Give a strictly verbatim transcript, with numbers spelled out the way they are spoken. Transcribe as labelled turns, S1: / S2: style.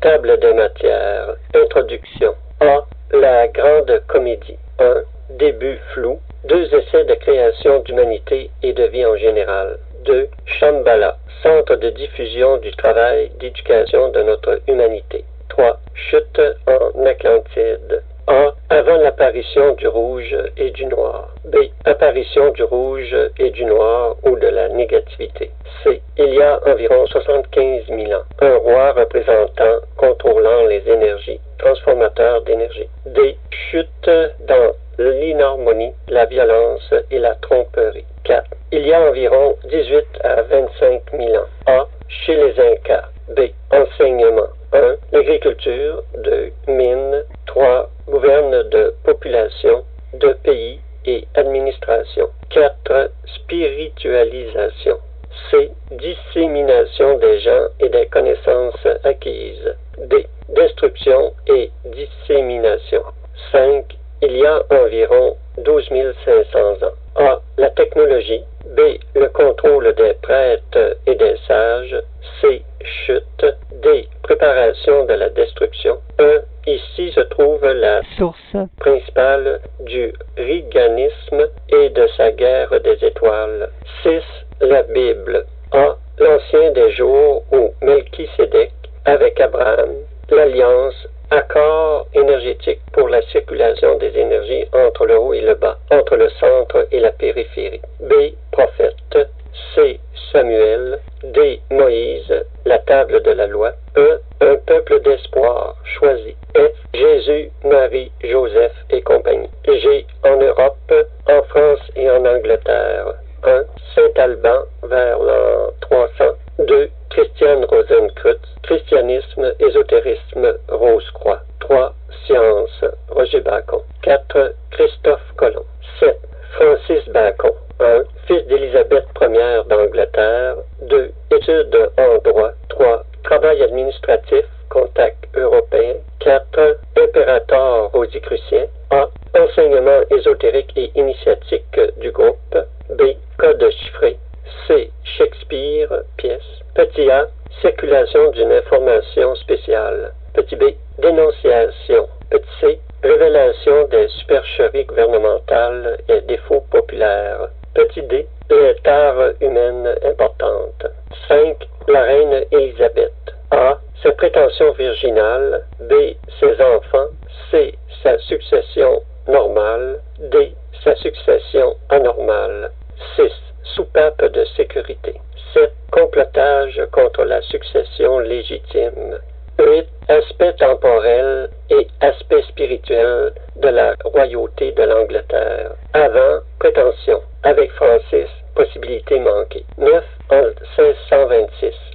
S1: Table des matières. Introduction. A. La grande comédie. un. Début flou. Deux essais de création d'humanité et de vie en général. deux. Shambhala. Centre de diffusion du travail d'éducation de notre humanité. trois. Chute en Atlantide. A. Avant l'apparition du rouge et du noir. B. Apparition du rouge et du noir ou de la négativité. C. Il y a environ soixante-quinze mille ans. Un roi représentant, contrôlant les énergies, transformateur d'énergie. D. Chute dans l'inharmonie, la violence et la tromperie. quatre. Il y a environ dix-huit à vingt-cinq mille ans. A. Chez les Incas. B. Enseignement. un. L'agriculture. deux. Mines. trois. Gouverne de population, de pays et administration. quatre. Spiritualisation. C. Dissémination des gens et des connaissances acquises. D. Destruction et dissémination. cinq. Il y a environ douze mille cinq cents ans. A. La technologie. B. Le contrôle des prêtres et des sages. C. Chute. D. Préparation de la destruction. un. Ici se trouve la source principale du riganisme et de sa guerre des étoiles. six. La Bible. A. L'Ancien des jours ou Melchisédek avec Abraham. L'alliance. Accord énergétique pour la circulation des énergies entre le haut et le bas, entre le centre et la périphérie. B. Prophète. C. Samuel. D. Moïse. La table de la loi. E. Un peuple d'espoir choisi. F. Jésus, Marie, Joseph et compagnie. G. En Europe, en France et en Angleterre. un. Saint-Alban vers l'an trois cents. deux. Christiane Rosenkreutz. Christianisme, ésotérisme, Rose-Croix. trois. Science, Roger Bacon. quatre. Christophe Colomb. sept. Francis Bacon. un. Fils d'Élisabeth première d'Angleterre. deux. Études en droit. trois. Travail administratif, contact européen. quatre. Impérator rosicrucien. A. Enseignement ésotérique et initiatique du groupe. B. Code chiffré. C. Shakespeare, pièce. Petit a. Circulation d'une information spéciale. Petit b. Dénonciation. Petit c. Révélation des supercheries gouvernementales et défauts populaires. Petit d. Les tares humaines importantes. cinq. La reine Élisabeth. A. Ses prétentions virginales. B. Ses enfants. C. Sa succession normale. D. Sa succession anormale. six. Soupape de sécurité. sept. Complotage contre la succession légitime. huit. Aspect temporel et aspect spirituel de la royauté de l'Angleterre. Avant, prétention. Avec Francis, possibilité manquée. neuf. En seize cent vingt-six.